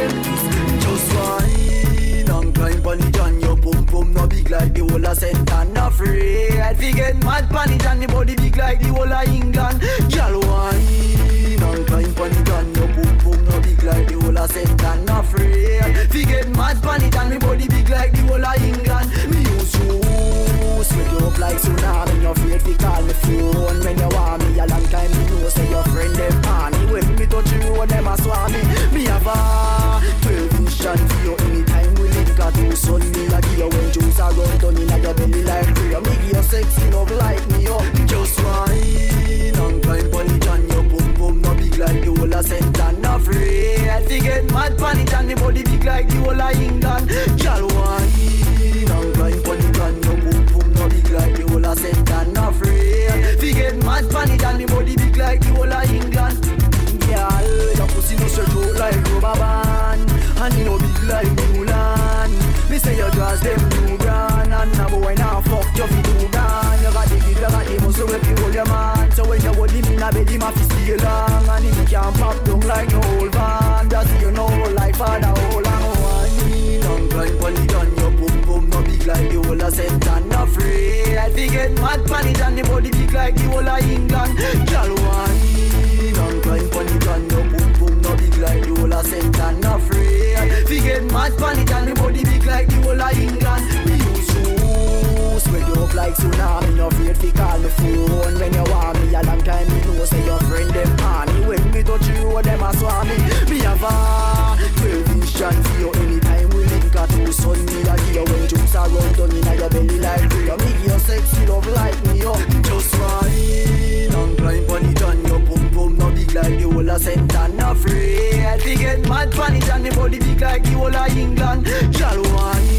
them this. Just wine and climb pon it and your pum pum no big like the whole of St. and afraid. Fi get mad pon it and the body big like the whole of England. Girl wine and climb pon it and your pum pum no big like the whole of St. and afraid. Fi get mad pon it and the body big like the whole of England. Me used to sweat you up like tsunami. No afraid fi call me phone when you want me. A long time me know say your friend them honey. When me touch you road them a swam me. Me have a 12 vision for you anytime we link a two sun. Me a give you when juice a run down inna your belly like free. Me give you sexy love like me up. Just wine and climb pon it and your pum pum no big like the whole of St. and afraid. Fi get mad pon it and the body big like the whole of England. Girl wine and climb pon it and your pum pum no big like the whole of St. and afraid. Fi get mad pon it and the body big like the whole of England. Girl, your pussy no stretch out like rubber band, and you know big like Mulan. Me say your draws them new brand, and now boy now fuck you fi do brand. You got the kid, you got the muscle if you hold your man. So when you hold him in a bed, him have to stay long, and him can't pop down like no old van. Just you know like father hold on one. Long climb pon it and your pum pum no big like the whole of St. and afraid. Fi get mad pon it and the body big like the whole of England. Girl wine and climb pon it and your pum pum no big like the whole of St. and afraid. Fi get mad pon it and the body big like the whole of England. Me used to spread you up like tsunami. No afraid fi call me phone when you want me. A long time me know say your friend them honey. When me touch you road them a swam me. Me have a 12 vision for you anytime we link a two sun. Me a give you when juice a run down inna your belly like free. Me give you sexy love like me up. Just wine and climb pon it and your pum pum no big like the whole of St. and afraid. Fi get mad pon it and the body big like the whole of England. Girl wine